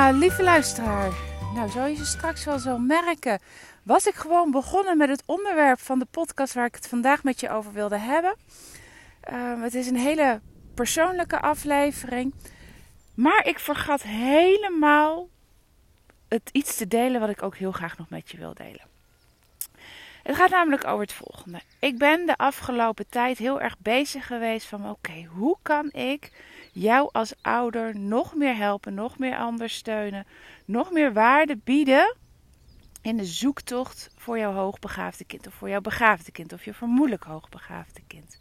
Ja, lieve luisteraar. Nou, zoals je straks wel zal merken, was ik gewoon begonnen met het onderwerp van de podcast waar ik het vandaag met je over wilde hebben. Het is een hele persoonlijke aflevering. Maar ik vergat helemaal het iets te delen wat ik ook heel graag nog met je wil delen. Het gaat namelijk over het volgende. Ik ben de afgelopen tijd heel erg bezig geweest van oké, hoe kan ik jou als ouder nog meer helpen, nog meer ondersteunen, nog meer waarde bieden in de zoektocht voor jouw hoogbegaafde kind of voor jouw begaafde kind of je vermoedelijk hoogbegaafde kind.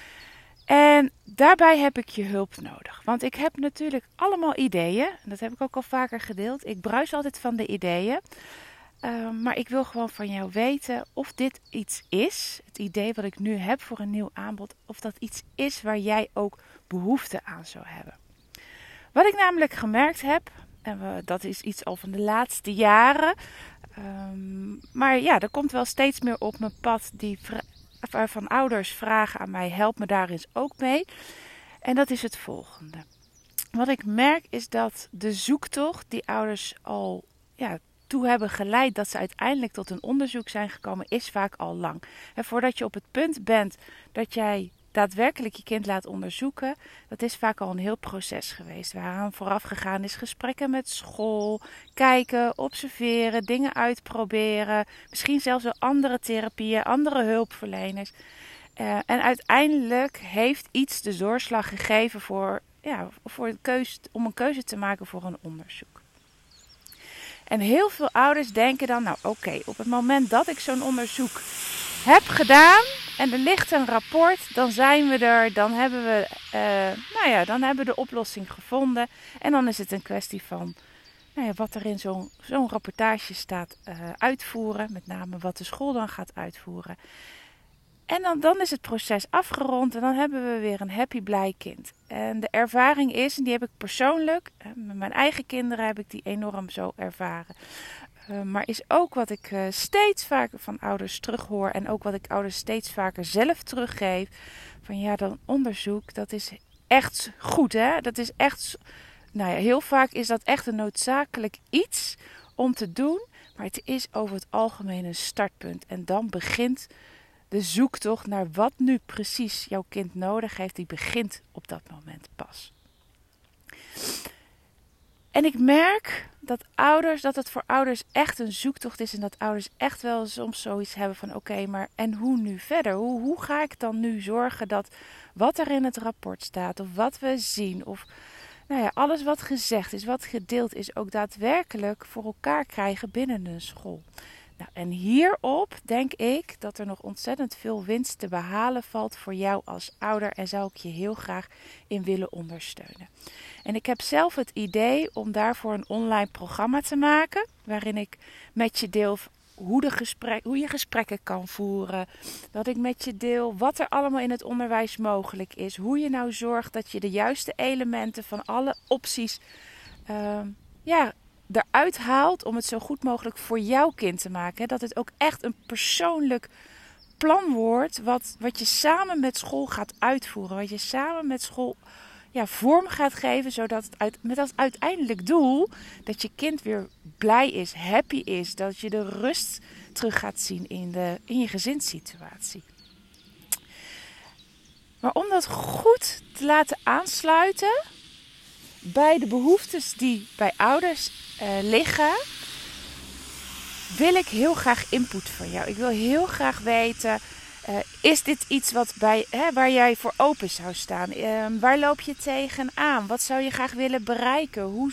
En daarbij heb ik je hulp nodig. Want ik heb natuurlijk allemaal ideeën. En dat heb ik ook al vaker gedeeld. Ik bruis altijd van de ideeën. Maar ik wil gewoon van jou weten of dit iets is. Het idee wat ik nu heb voor een nieuw aanbod. Of dat iets is waar jij ook behoefte aan zou hebben. Wat ik namelijk gemerkt heb. En dat is iets al van de laatste jaren. Maar ja, er komt wel steeds meer op mijn pad waarvan ouders vragen aan mij, help me daar eens ook mee. En dat is het volgende. Wat ik merk is dat de zoektocht die ouders al toe hebben geleid dat ze uiteindelijk tot een onderzoek zijn gekomen, is vaak al lang. En voordat je op het punt bent dat jij daadwerkelijk je kind laat onderzoeken, dat is vaak al een heel proces geweest. Waaraan vooraf gegaan is gesprekken met school, kijken, observeren, dingen uitproberen. Misschien zelfs wel andere therapieën, andere hulpverleners. En uiteindelijk heeft iets de doorslag gegeven om een keuze te maken voor een onderzoek. En heel veel ouders denken dan, oké, op het moment dat ik zo'n onderzoek heb gedaan en er ligt een rapport, dan zijn we er, dan hebben we de oplossing gevonden. En dan is het een kwestie van wat er in zo'n rapportage staat uitvoeren, met name wat de school dan gaat uitvoeren. En dan is het proces afgerond en dan hebben we weer een happy, blij kind. En de ervaring is, en die heb ik persoonlijk, met mijn eigen kinderen heb ik die enorm zo ervaren. Maar is ook wat ik steeds vaker van ouders terughoor en ook wat ik ouders steeds vaker zelf teruggeef. Van dat onderzoek, dat is echt goed hè. Dat is echt, heel vaak is dat echt een noodzakelijk iets om te doen. Maar het is over het algemeen een startpunt en dan begint de zoektocht naar wat nu precies jouw kind nodig heeft, die begint op dat moment pas. En ik merk dat het voor ouders echt een zoektocht is en dat ouders echt wel soms zoiets hebben van oké, maar en hoe nu verder? Hoe ga ik dan nu zorgen dat wat er in het rapport staat of wat we zien of alles wat gezegd is, wat gedeeld is, ook daadwerkelijk voor elkaar krijgen binnen een school. En hierop denk ik dat er nog ontzettend veel winst te behalen valt voor jou als ouder en zou ik je heel graag in willen ondersteunen. En ik heb zelf het idee om daarvoor een online programma te maken, waarin ik met je deel hoe je gesprekken kan voeren. Dat ik met je deel wat er allemaal in het onderwijs mogelijk is. Hoe je nou zorgt dat je de juiste elementen van alle opties eruit haalt om het zo goed mogelijk voor jouw kind te maken. Dat het ook echt een persoonlijk plan wordt wat je samen met school gaat uitvoeren. Wat je samen met school vorm gaat geven, zodat met als uiteindelijk doel dat je kind weer blij is, happy is. Dat je de rust terug gaat zien in je gezinssituatie. Maar om dat goed te laten aansluiten bij de behoeftes die bij ouders liggen, wil ik heel graag input van jou. Ik wil heel graag weten, is dit iets waar jij voor open zou staan? Waar loop je tegenaan? Wat zou je graag willen bereiken?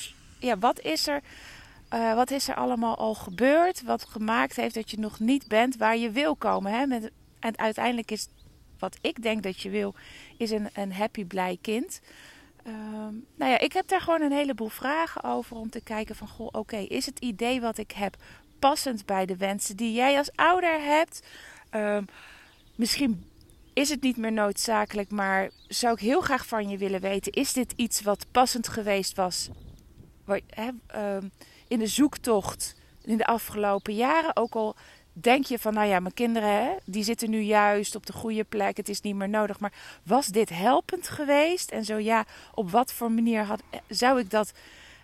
Wat is er allemaal al gebeurd? Wat gemaakt heeft dat je nog niet bent waar je wil komen? Hè? En uiteindelijk is wat ik denk dat je wil, is een happy, blij kind. Ik heb daar gewoon een heleboel vragen over om te kijken van oké, is het idee wat ik heb passend bij de wensen die jij als ouder hebt? Misschien is het niet meer noodzakelijk, maar zou ik heel graag van je willen weten, is dit iets wat passend geweest was in de zoektocht in de afgelopen jaren? Ook al denk je van, mijn kinderen, die zitten nu juist op de goede plek, het is niet meer nodig. Maar was dit helpend geweest? En zo ja, op wat voor manier zou ik dat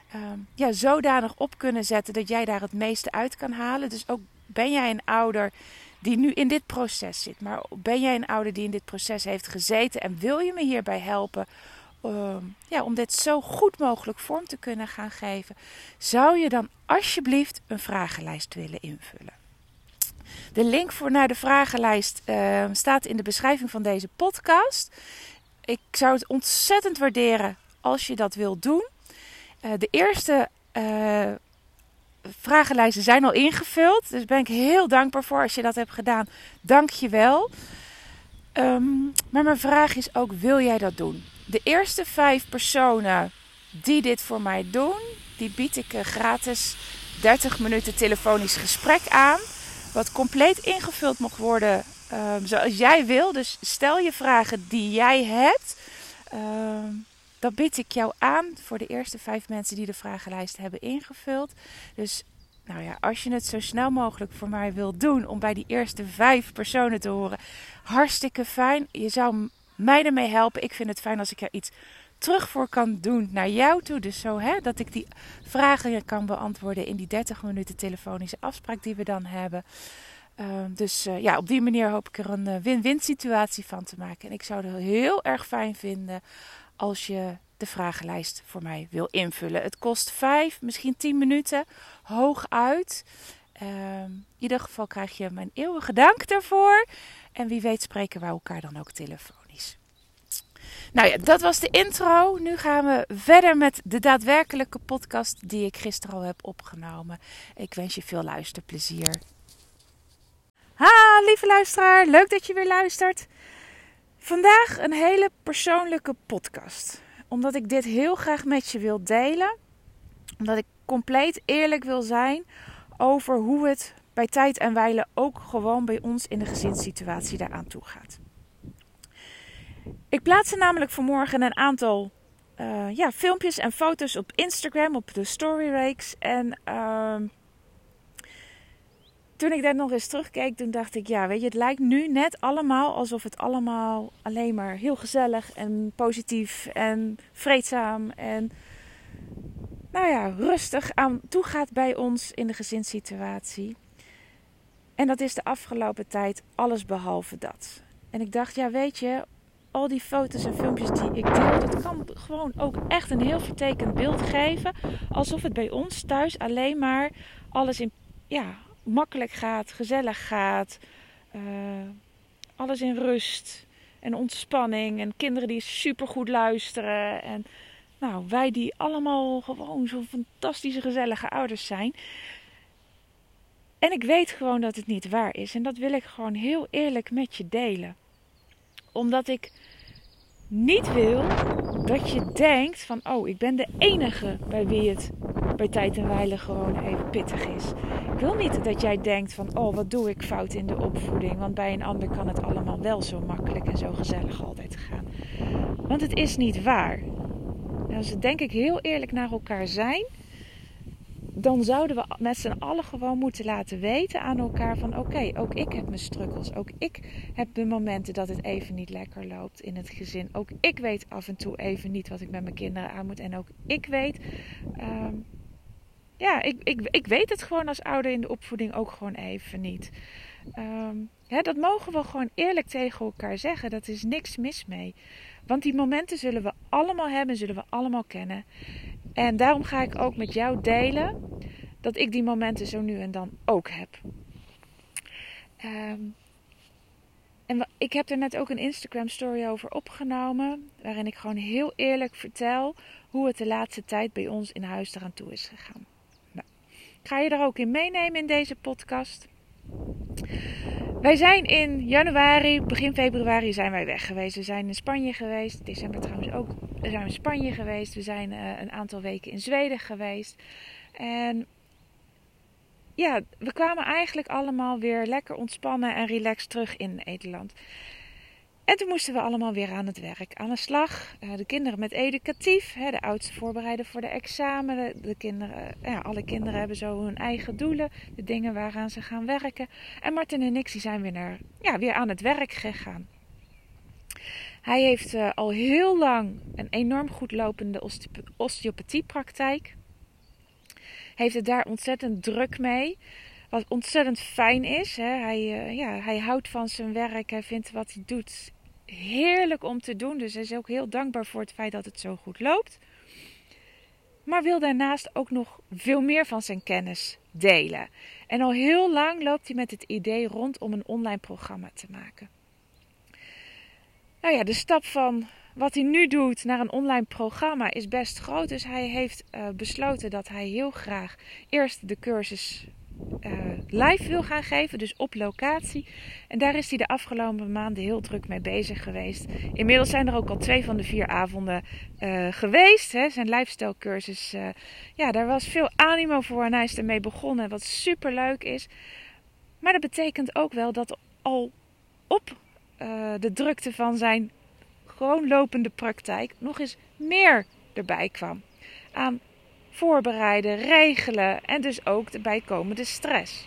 zodanig op kunnen zetten dat jij daar het meeste uit kan halen. Dus ook ben jij een ouder die nu in dit proces zit, maar ben jij een ouder die in dit proces heeft gezeten en wil je me hierbij helpen om dit zo goed mogelijk vorm te kunnen gaan geven, zou je dan alsjeblieft een vragenlijst willen invullen. De link naar de vragenlijst staat in de beschrijving van deze podcast. Ik zou het ontzettend waarderen als je dat wilt doen. De eerste vragenlijsten zijn al ingevuld. Dus ben ik heel dankbaar voor als je dat hebt gedaan. Dank je wel. Maar mijn vraag is ook, wil jij dat doen? De eerste 5 personen die dit voor mij doen, die bied ik gratis 30 minuten telefonisch gesprek aan. Wat compleet ingevuld mag worden zoals jij wil. Dus stel je vragen die jij hebt. Dat bied ik jou aan voor de eerste 5 mensen die de vragenlijst hebben ingevuld. Dus als je het zo snel mogelijk voor mij wilt doen om bij die eerste 5 personen te horen. Hartstikke fijn. Je zou mij ermee helpen. Ik vind het fijn als ik er iets terug voor kan doen naar jou toe. Dus zo dat ik die vragen kan beantwoorden in die 30 minuten telefonische afspraak die we dan hebben. Op die manier hoop ik er een win-win situatie van te maken. En ik zou het heel erg fijn vinden als je de vragenlijst voor mij wil invullen. Het kost 5, misschien 10 minuten, hooguit. In ieder geval krijg je mijn eeuwige dank daarvoor. En wie weet spreken we elkaar dan ook telefonisch. Dat was de intro. Nu gaan we verder met de daadwerkelijke podcast die ik gisteren al heb opgenomen. Ik wens je veel luisterplezier. Lieve luisteraar, leuk dat je weer luistert. Vandaag een hele persoonlijke podcast. Omdat ik dit heel graag met je wil delen. Omdat ik compleet eerlijk wil zijn over hoe het bij tijd en wijle ook gewoon bij ons in de gezinssituatie daaraan toe gaat. Ik plaatste namelijk vanmorgen een aantal filmpjes en foto's op Instagram, op de storyreeks. En toen ik daar nog eens terugkeek, toen dacht ik, het lijkt nu net allemaal alsof het allemaal alleen maar heel gezellig en positief en vreedzaam en rustig aan toe gaat bij ons in de gezinssituatie. En dat is de afgelopen tijd alles behalve dat. En ik dacht, al die foto's en filmpjes die ik deel, dat kan gewoon ook echt een heel vertekend beeld geven. Alsof het bij ons thuis alleen maar alles makkelijk gaat, gezellig gaat. Alles in rust en ontspanning. En kinderen die supergoed luisteren. En wij die allemaal gewoon zo'n fantastische gezellige ouders zijn. En ik weet gewoon dat het niet waar is. En dat wil ik gewoon heel eerlijk met je delen. Omdat ik niet wil dat je denkt van, ik ben de enige bij wie het bij tijd en wijle gewoon even pittig is. Ik wil niet dat jij denkt van, wat doe ik fout in de opvoeding. Want bij een ander kan het allemaal wel zo makkelijk en zo gezellig altijd gaan. Want het is niet waar. Als we denk ik heel eerlijk naar elkaar zijn, dan zouden we met z'n allen gewoon moeten laten weten aan elkaar van ook ik heb mijn struggles. Ook ik heb de momenten dat het even niet lekker loopt in het gezin. Ook ik weet af en toe even niet wat ik met mijn kinderen aan moet. En ook ik weet, ik weet het gewoon als ouder in de opvoeding ook gewoon even niet. Dat mogen we gewoon eerlijk tegen elkaar zeggen. Dat is niks mis mee. Want die momenten zullen we allemaal hebben, zullen we allemaal kennen. En daarom ga ik ook met jou delen dat ik die momenten zo nu en dan ook heb. En ik heb er net ook een Instagram story over opgenomen. Waarin ik gewoon heel eerlijk vertel hoe het de laatste tijd bij ons in huis eraan toe is gegaan. Ik ga je daar ook in meenemen in deze podcast. Wij zijn in januari, begin februari zijn wij weg geweest. We zijn in Spanje geweest. December trouwens ook. We zijn in Spanje geweest. We zijn een aantal weken in Zweden geweest. En we kwamen eigenlijk allemaal weer lekker ontspannen en relaxed terug in Nederland. En toen moesten we allemaal weer aan het werk, aan de slag. De kinderen met educatief, de oudste voorbereiden voor de examen. De kinderen, alle kinderen hebben zo hun eigen doelen, de dingen waaraan ze gaan werken. En Martin en ik die zijn weer aan het werk gegaan. Hij heeft al heel lang een enorm goed lopende osteopathiepraktijk. heeft het daar ontzettend druk mee. Wat ontzettend fijn is. Hè? Hij houdt van zijn werk. Hij vindt wat hij doet heerlijk om te doen. Dus hij is ook heel dankbaar voor het feit dat het zo goed loopt. Maar wil daarnaast ook nog veel meer van zijn kennis delen. En al heel lang loopt hij met het idee rond om een online programma te maken. Nou ja, de stap van wat hij nu doet naar een online programma is best groot. Dus hij heeft besloten dat hij heel graag eerst de cursus live wil gaan geven, dus op locatie. En daar is hij de afgelopen maanden heel druk mee bezig geweest. Inmiddels zijn er ook al 2 van de 4 avonden geweest. Hè. Zijn lifestyle cursus, daar was veel animo voor en hij is ermee begonnen, wat super leuk is. Maar dat betekent ook wel dat al op de drukte van zijn gewoon lopende praktijk nog eens meer erbij kwam. Aan voorbereiden, regelen en dus ook de bijkomende stress.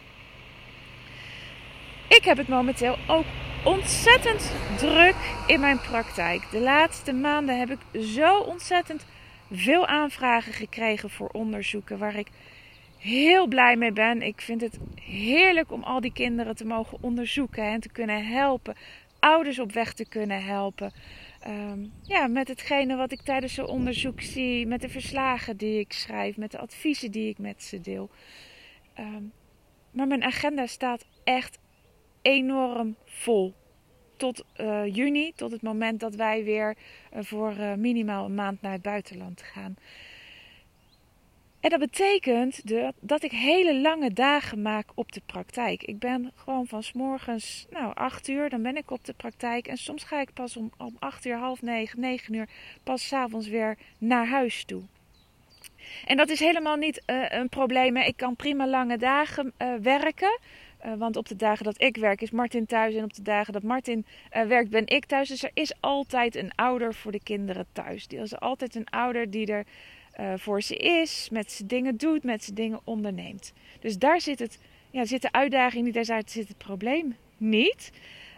Ik heb het momenteel ook ontzettend druk in mijn praktijk. De laatste maanden heb ik zo ontzettend veel aanvragen gekregen voor onderzoeken waar ik heel blij mee ben. Ik vind het heerlijk om al die kinderen te mogen onderzoeken en te kunnen helpen. Ouders op weg te kunnen helpen. Met hetgene wat ik tijdens zo'n onderzoek zie. Met de verslagen die ik schrijf. Met de adviezen die ik met ze deel. Maar mijn agenda staat echt enorm vol. Tot juni. Tot het moment dat wij weer voor minimaal een maand naar het buitenland gaan. En dat betekent dat ik hele lange dagen maak op de praktijk. Ik ben gewoon van 's morgens 8 uur, dan ben ik op de praktijk. En soms ga ik pas om 8 uur, half 9, 9 uur, pas 's avonds weer naar huis toe. En dat is helemaal niet een probleem. Ik kan prima lange dagen werken. Want op de dagen dat ik werk is Martin thuis. En op de dagen dat Martin werkt ben ik thuis. Dus er is altijd een ouder voor de kinderen thuis. Er is altijd een ouder die er voor ze is, met ze dingen doet, met ze dingen onderneemt. Dus daar zit zit de uitdaging niet, daar zit het probleem niet.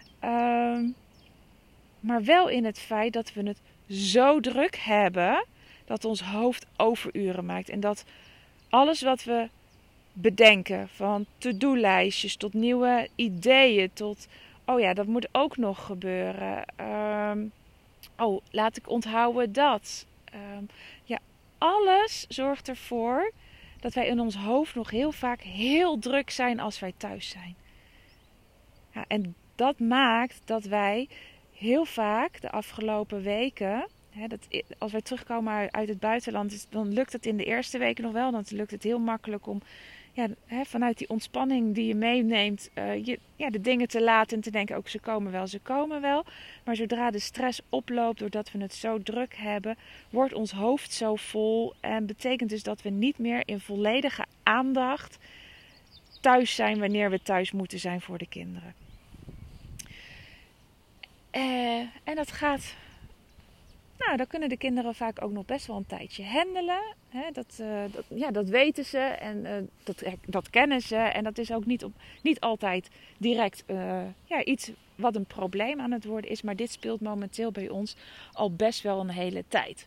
Maar wel in het feit dat we het zo druk hebben, dat ons hoofd overuren maakt. En dat alles wat we bedenken, van to-do-lijstjes tot nieuwe ideeën, tot, dat moet ook nog gebeuren. Laat ik onthouden dat. Alles zorgt ervoor dat wij in ons hoofd nog heel vaak heel druk zijn als wij thuis zijn. Ja, en dat maakt dat wij heel vaak de afgelopen weken, als wij terugkomen uit het buitenland, dan lukt het in de eerste weken nog wel. Dan lukt het heel makkelijk om vanuit die ontspanning die je meeneemt, de dingen te laten en te denken, ook ze komen wel. Maar zodra de stress oploopt, doordat we het zo druk hebben, wordt ons hoofd zo vol. En betekent dus dat we niet meer in volledige aandacht thuis zijn wanneer we thuis moeten zijn voor de kinderen. En dat gaat... dan kunnen de kinderen vaak ook nog best wel een tijdje handelen. Dat weten ze en dat kennen ze. En dat is ook niet altijd direct iets wat een probleem aan het worden is. Maar dit speelt momenteel bij ons al best wel een hele tijd.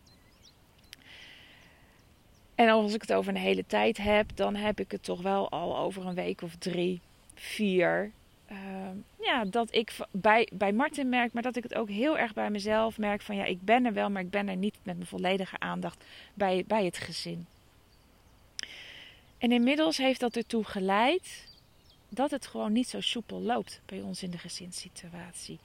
En als ik het over een hele tijd heb, dan heb ik het toch wel al over een week of 3, 4... dat ik bij Martin merk, maar dat ik het ook heel erg bij mezelf merk van ik ben er wel, maar ik ben er niet met mijn volledige aandacht bij het gezin. En inmiddels heeft dat ertoe geleid dat het gewoon niet zo soepel loopt bij ons in de gezinssituatie.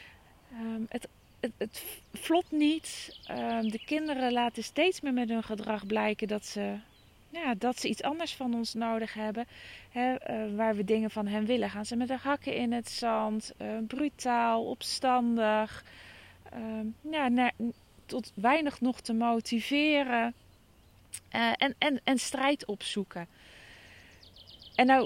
Het vlot niet. De kinderen laten steeds meer met hun gedrag blijken dat ze iets anders van ons nodig hebben. Waar we dingen van hen willen. Gaan ze met de hakken in het zand. Brutaal, opstandig. Tot weinig nog te motiveren. En strijd opzoeken. En nou...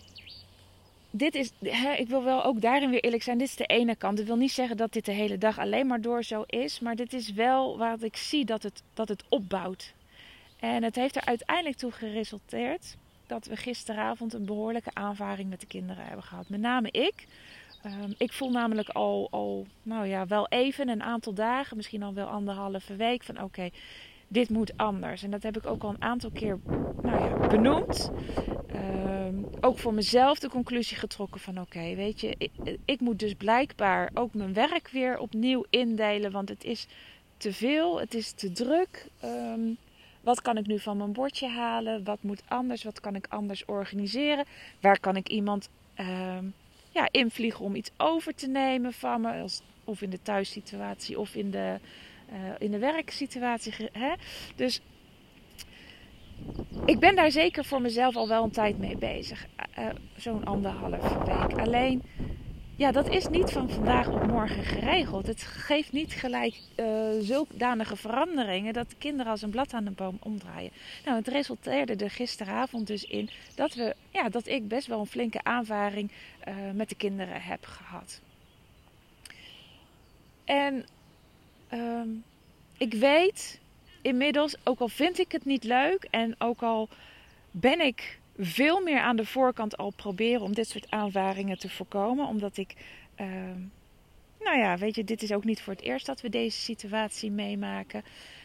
ik wil wel ook daarin weer eerlijk zijn. Dit is de ene kant. Ik wil niet zeggen dat dit de hele dag alleen maar door zo is. Maar dit is wel waar ik zie dat het opbouwt. En het heeft er uiteindelijk toe geresulteerd dat we gisteravond een behoorlijke aanvaring met de kinderen hebben gehad. Met name ik. Ik voel namelijk al wel even een aantal dagen, misschien al wel 1,5 week van oké, dit moet anders. En dat heb ik ook al een aantal keer benoemd. Ook voor mezelf de conclusie getrokken van oké, weet je, ik moet dus blijkbaar ook mijn werk weer opnieuw indelen. Want het is te veel, het is te druk. Wat kan ik nu van mijn bordje halen? Wat moet anders? Wat kan ik anders organiseren? Waar kan ik iemand invliegen om iets over te nemen van me? Of in de thuissituatie of in de werksituatie. Hè? Dus ik ben daar zeker voor mezelf al wel een tijd mee bezig. Zo'n 1,5 week. Alleen, dat is niet van vandaag op morgen geregeld. Het geeft niet gelijk zulkdanige veranderingen dat de kinderen als een blad aan de boom omdraaien. Nou, het resulteerde er gisteravond dus in dat ik best wel een flinke aanvaring met de kinderen heb gehad. En ik weet inmiddels, ook al vind ik het niet leuk en ook al ben ik veel meer aan de voorkant al proberen om dit soort aanvaringen te voorkomen. Omdat ik, dit is ook niet voor het eerst dat we deze situatie meemaken.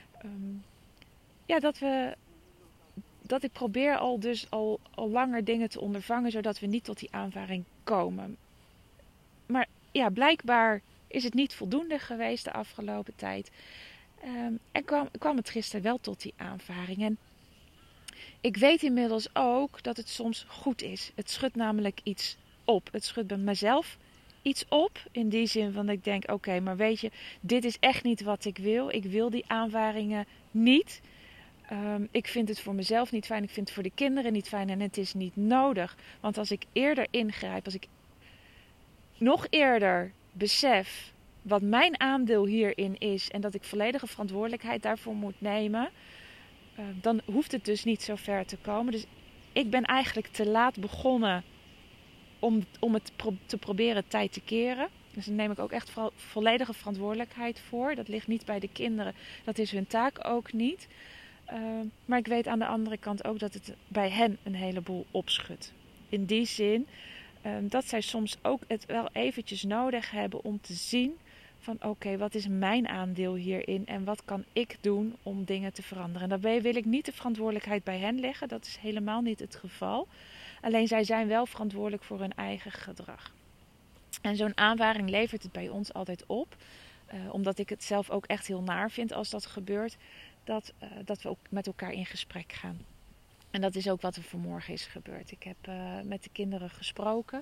Dat ik probeer al langer dingen te ondervangen, zodat we niet tot die aanvaring komen. Maar blijkbaar is het niet voldoende geweest de afgelopen tijd. En kwam het gisteren wel tot die aanvaring. En ik weet inmiddels ook dat het soms goed is. Het schudt namelijk iets op. Het schudt bij mezelf iets op. In die zin van dat ik denk, oké, maar weet je, dit is echt niet wat ik wil. Ik wil die aanvaringen niet. Ik vind het voor mezelf niet fijn. Ik vind het voor de kinderen niet fijn. En het is niet nodig. Want als ik eerder ingrijp, als ik nog eerder besef wat mijn aandeel hierin is en dat ik volledige verantwoordelijkheid daarvoor moet nemen, dan hoeft het dus niet zo ver te komen. Dus ik ben eigenlijk te laat begonnen om het te proberen tijd te keren. Dus daar neem ik ook echt volledige verantwoordelijkheid voor. Dat ligt niet bij de kinderen. Dat is hun taak ook niet. Maar ik weet aan de andere kant ook dat het bij hen een heleboel opschudt. In die zin dat zij soms ook het wel eventjes nodig hebben om te zien van oké, wat is mijn aandeel hierin en wat kan ik doen om dingen te veranderen. En daarbij wil ik niet de verantwoordelijkheid bij hen leggen. Dat is helemaal niet het geval. Alleen zij zijn wel verantwoordelijk voor hun eigen gedrag. En zo'n aanvaring levert het bij ons altijd op. Omdat ik het zelf ook echt heel naar vind als dat gebeurt. Dat we ook met elkaar in gesprek gaan. En dat is ook wat er vanmorgen is gebeurd. Ik heb met de kinderen gesproken.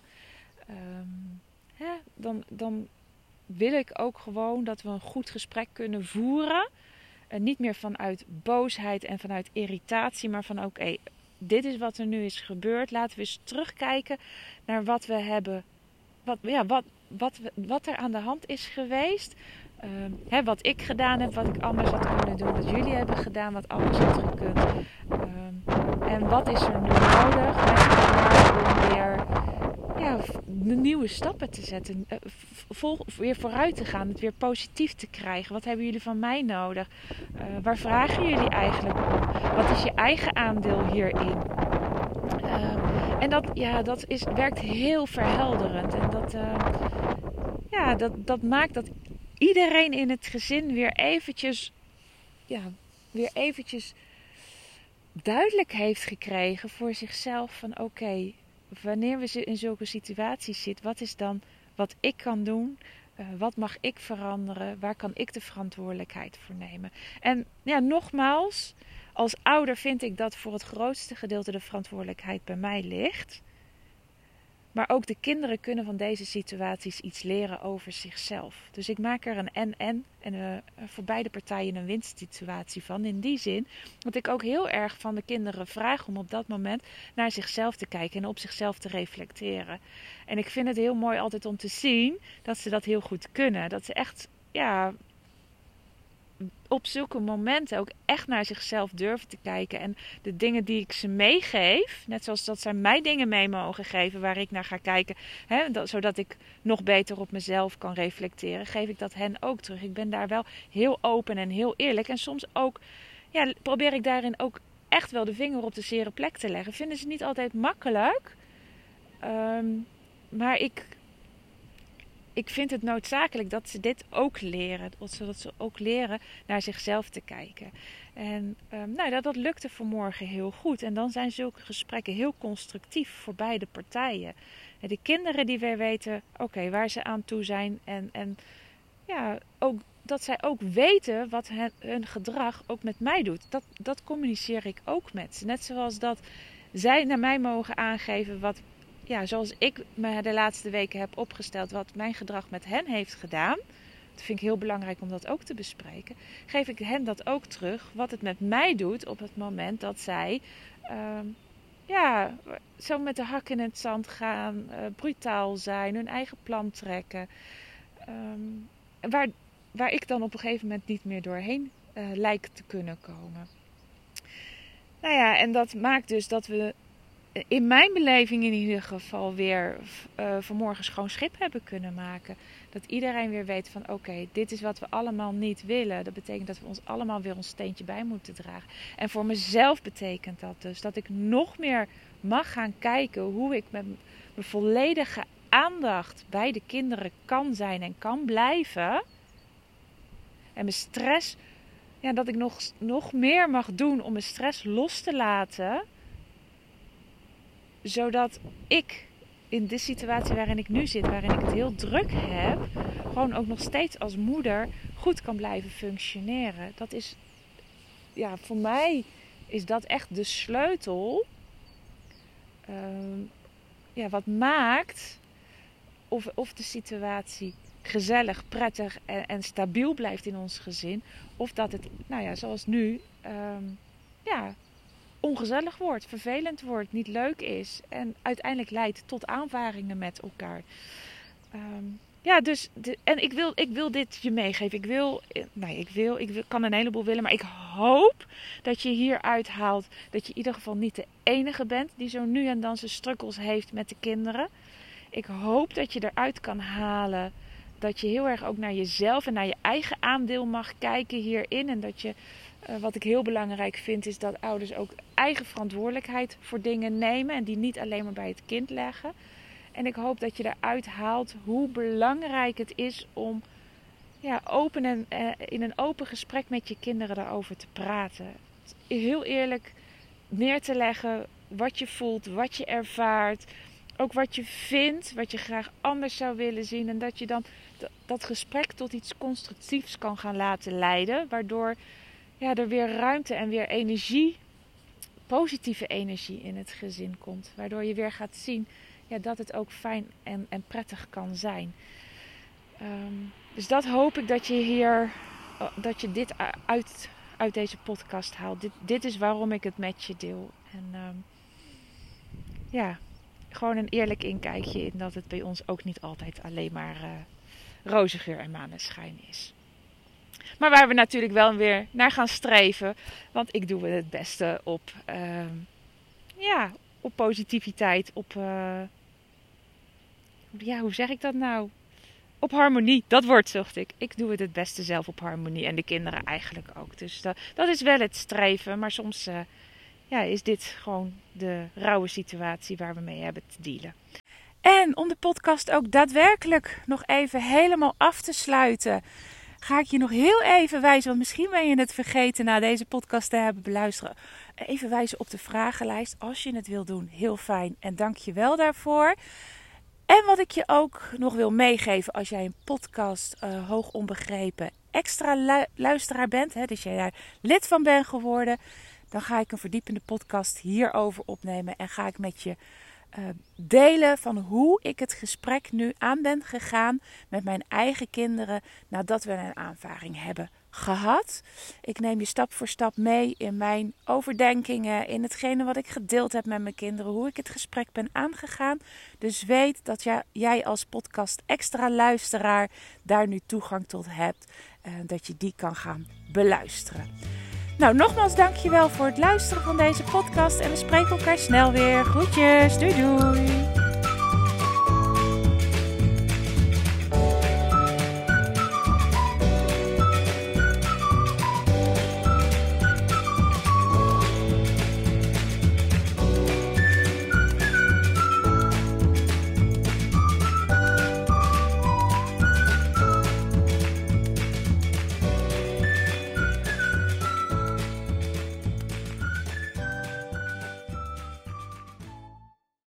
Dan wil ik ook gewoon dat we een goed gesprek kunnen voeren. Niet meer vanuit boosheid en vanuit irritatie, maar van oké, dit is wat er nu is gebeurd. Laten we eens terugkijken naar wat we hebben. Wat er aan de hand is geweest. Wat ik gedaan heb, wat ik anders had kunnen doen. Wat jullie hebben gedaan, wat anders had gekund. En wat is er nu nodig met elkaar om weer nieuwe stappen te zetten. Weer vooruit te gaan. Het weer positief te krijgen. Wat hebben jullie van mij nodig? Waar vragen jullie eigenlijk om? Wat is je eigen aandeel hierin? En dat werkt heel verhelderend. En dat maakt dat iedereen in het gezin weer eventjes duidelijk heeft gekregen voor zichzelf van oké, wanneer we in zulke situaties zitten, wat is dan wat ik kan doen? Wat mag ik veranderen? Waar kan ik de verantwoordelijkheid voor nemen? En nogmaals, als ouder vind ik dat voor het grootste gedeelte de verantwoordelijkheid bij mij ligt. Maar ook de kinderen kunnen van deze situaties iets leren over zichzelf. Dus ik maak er een en voor beide partijen een winstsituatie van. In die zin dat ik ook heel erg van de kinderen vraag om op dat moment naar zichzelf te kijken en op zichzelf te reflecteren. En ik vind het heel mooi altijd om te zien dat ze dat heel goed kunnen. Dat ze echt op zulke momenten ook echt naar zichzelf durven te kijken. En de dingen die ik ze meegeef, net zoals dat zij mij dingen mee mogen geven waar ik naar ga kijken, zodat ik nog beter op mezelf kan reflecteren, geef ik dat hen ook terug. Ik ben daar wel heel open en heel eerlijk. En soms ook probeer ik daarin ook echt wel de vinger op de zere plek te leggen. Vinden ze niet altijd makkelijk. Maar ik vind het noodzakelijk dat ze dit ook leren. Zodat ze ook leren naar zichzelf te kijken. En dat lukte vanmorgen heel goed. En dan zijn zulke gesprekken heel constructief voor beide partijen. En de kinderen die weer weten, waar ze aan toe zijn. En ook dat zij ook weten wat hun gedrag ook met mij doet. Dat communiceer ik ook met ze. Net zoals dat zij naar mij mogen aangeven zoals ik me de laatste weken heb opgesteld, wat mijn gedrag met hen heeft gedaan. Dat vind ik heel belangrijk om dat ook te bespreken. Geef ik hen dat ook terug, wat het met mij doet op het moment dat zij zo met de hak in het zand gaan, brutaal zijn, hun eigen plan trekken. Waar ik dan op een gegeven moment niet meer doorheen lijkt te kunnen komen. En dat maakt dus dat we in mijn beleving in ieder geval weer vanmorgen schoon schip hebben kunnen maken. Dat iedereen weer weet van dit is wat we allemaal niet willen. Dat betekent dat we ons allemaal weer ons steentje bij moeten dragen. En voor mezelf betekent dat dus dat ik nog meer mag gaan kijken hoe ik met mijn volledige aandacht bij de kinderen kan zijn en kan blijven. En mijn stress, dat ik nog meer mag doen om mijn stress los te laten. Zodat ik in de situatie waarin ik nu zit, waarin ik het heel druk heb, gewoon ook nog steeds als moeder goed kan blijven functioneren. Dat is, voor mij is dat echt de sleutel. Wat maakt of de situatie gezellig, prettig en stabiel blijft in ons gezin. Of dat het, zoals nu, ongezellig wordt, vervelend wordt, niet leuk is. En uiteindelijk leidt tot aanvaringen met elkaar. Ik wil dit je meegeven. Ik kan een heleboel willen, maar ik hoop dat je hier uithaalt dat je in ieder geval niet de enige bent die zo nu en dan zijn struggles heeft met de kinderen. Ik hoop dat je eruit kan halen dat je heel erg ook naar jezelf en naar je eigen aandeel mag kijken hierin. En dat je, wat ik heel belangrijk vind, is dat ouders ook eigen verantwoordelijkheid voor dingen nemen. En die niet alleen maar bij het kind leggen. En ik hoop dat je eruit haalt hoe belangrijk het is om open en in een open gesprek met je kinderen daarover te praten. Heel eerlijk neer te leggen wat je voelt, wat je ervaart. Ook wat je vindt, wat je graag anders zou willen zien. En dat je dan dat gesprek tot iets constructiefs kan gaan laten leiden. Waardoor er weer ruimte en weer energie, positieve energie in het gezin komt. Waardoor je weer gaat zien dat het ook fijn en prettig kan zijn. Dus dat hoop ik dat je dit uit deze podcast haalt. Dit is waarom ik het met je deel. En gewoon een eerlijk inkijkje in dat het bij ons ook niet altijd alleen maar roze geur en maneschijn is. Maar waar we natuurlijk wel weer naar gaan streven. Want ik doe het beste op positiviteit. Hoe zeg ik dat nou? Op harmonie. Dat woord zocht ik. Ik doe het beste zelf op harmonie. En de kinderen eigenlijk ook. Dus dat is wel het streven. Maar soms is dit gewoon de rauwe situatie waar we mee hebben te dealen. En om de podcast ook daadwerkelijk nog even helemaal af te sluiten, ga ik je nog heel even wijzen, want misschien ben je het vergeten na deze podcast te hebben beluisteren. Even wijzen op de vragenlijst als je het wil doen. Heel fijn en dank je wel daarvoor. En wat ik je ook nog wil meegeven als jij een podcast hoog onbegrepen extra luisteraar bent, dus jij daar lid van bent geworden, dan ga ik een verdiepende podcast hierover opnemen en ga ik met je delen van hoe ik het gesprek nu aan ben gegaan met mijn eigen kinderen nadat we een aanvaring hebben gehad. Ik neem je stap voor stap mee in mijn overdenkingen, in hetgene wat ik gedeeld heb met mijn kinderen, hoe ik het gesprek ben aangegaan. Dus weet dat jij als podcast extra luisteraar daar nu toegang tot hebt, dat je die kan gaan beluisteren. Nou, nogmaals dankjewel voor het luisteren van deze podcast en we spreken elkaar snel weer. Groetjes, doei doei!